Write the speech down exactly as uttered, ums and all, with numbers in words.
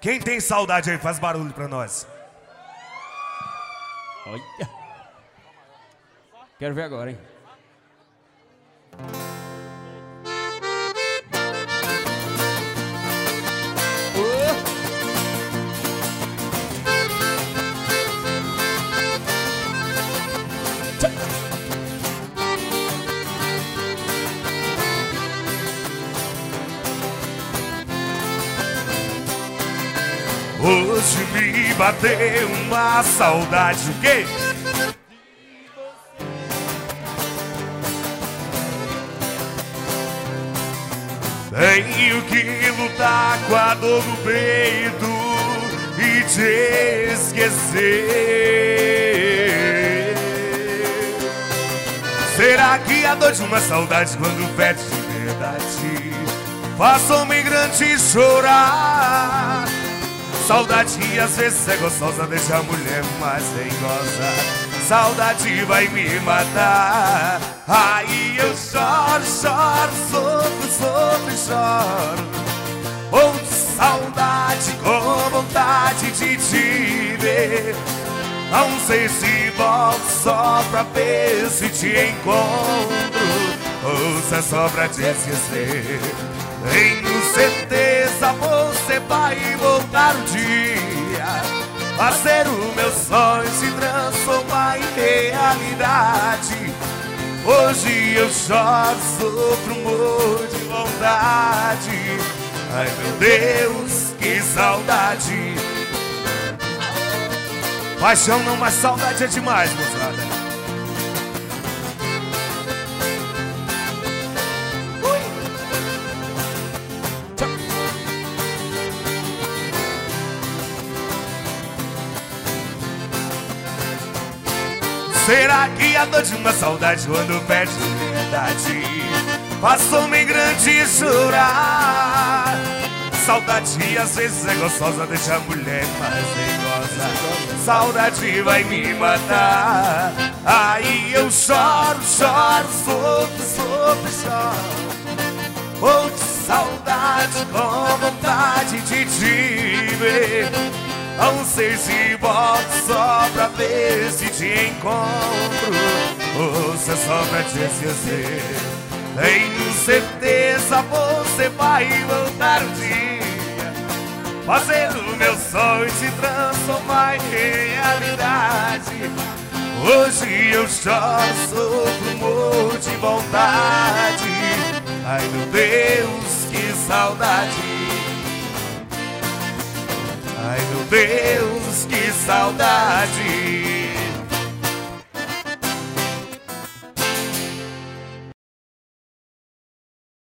Quem tem saudade aí, faz barulho pra nós. Olha. Quero ver agora, hein? Hoje me bateu uma saudade. O quê? Tenho que lutar com a dor no peito e te esquecer. Será que a dor de uma saudade, quando perde de verdade, faz homem grande chorar? Saudade às vezes é gostosa, deixa a mulher mais dengosa. Saudade vai me matar. Aí eu choro, choro, sofro, sofro e choro. Ou de saudade com vontade de te ver. Não sei se volto só pra ver se te encontro, ou se é só pra te esquecer. Tenho certeza você vai voltar um dia, fazer o meu sonho se transformar em realidade. Hoje eu choro, sofro, morro de vontade. Ai meu Deus, que saudade. Paixão não, mas saudade é demais, moçada. Será que a dor de uma saudade, quando perde de verdade, faz homem grande chorar? Saudade às vezes é gostosa, deixa a mulher mais dengosa. Saudade vai me matar. Aí eu choro, choro, sofro, sofro e choro. Ou de saudade com vontade de te ver. Não sei se volto só pra ver se te encontro, ou se é só pra te esquecer. Tenho certeza você vai voltar um dia, fazer o meu sonho se transformar em realidade. Hoje eu choro, sofro, morro de vontade. Ai meu Deus, que saudade. Ai meu Deus, que saudade.